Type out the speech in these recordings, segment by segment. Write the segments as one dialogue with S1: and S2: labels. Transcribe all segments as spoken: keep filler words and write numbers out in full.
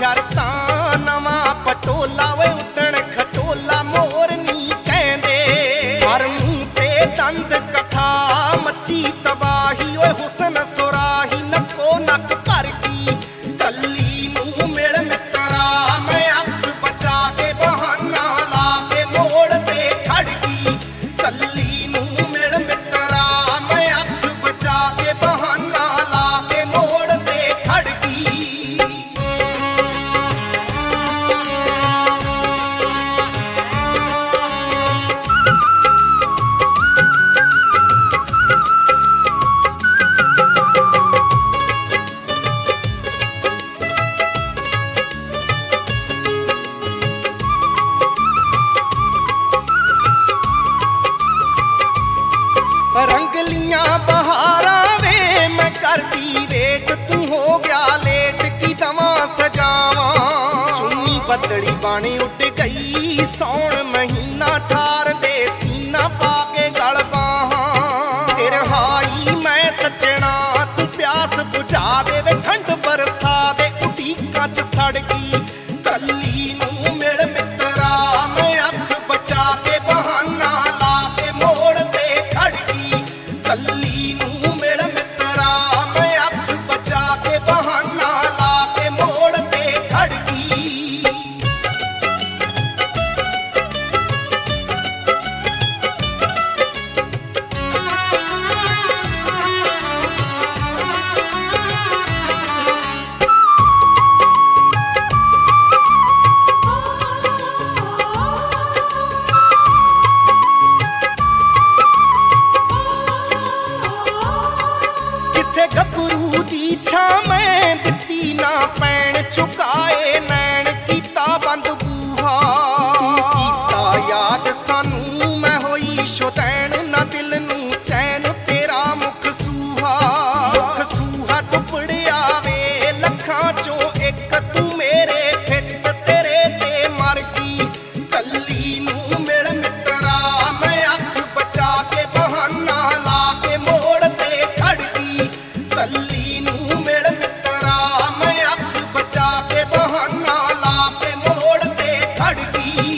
S1: शरतां नवां पटोला वे उदण खटोला मोरनी कहंदे हर मूंह ते दंद कथा मची तबाही ओए हुसन सुराही नक्को नक भर गई कली नूं मिल मित्रा मैं अख बचा के बहाना ला के मोड़ ते खड़ गई कली नूं मिल मित्रा मैं अख बचा के बहाना ला के मोड़ ते खड़ गई। रंगलियां बहारां वे मैं करदी वेट तू हो गया लेट की दवा सजावां चुन्नी बदड़ी बाणी उड़ गई सौण महीना ठार दे सीना पा के गल बाहां तेरे हाई मैं सजना तू प्यास बुझा दे वे ठंड बरसा दे उटीकां च सड़ गई कली नूं मिल मित्रा मैं अख बचा के बहाना ला के मोड़ ते खड़ गई कली नूं मिल मित्रा मैं अख बचा के बहाना ला के मोड़ ते खड़ गई। गभरू दी छावें दित्ती ना पैण चुकाए नैण कीता बंद बूहा कीता याद सानू मैं होई शोतैन ना दिल नू चैन तेरा मुख सूहा मुख सूहा टुपड़िया वे लखां चों एक तू मेरे फिट तेरे ते मर गई कली नूं मिल मित्रा मैं अख बचा के बहाना ला के मोड़ ते खड़ गई कली नूं मिल मित्रा मैं अख बचा के बहाना ला के मोड़ ते खड़ गई।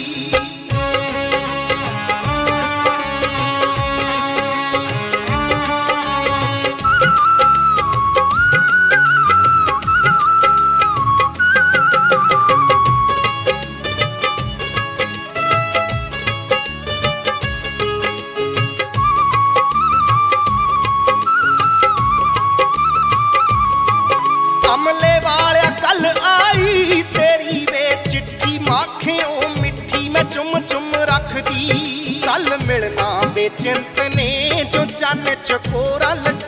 S1: अमले वालिया कल आई तेरी वे चिट्ठी माखियों मिठी मैं चुम चुम रख दी कल मिलना बेचिंत ने जो चन चकोरा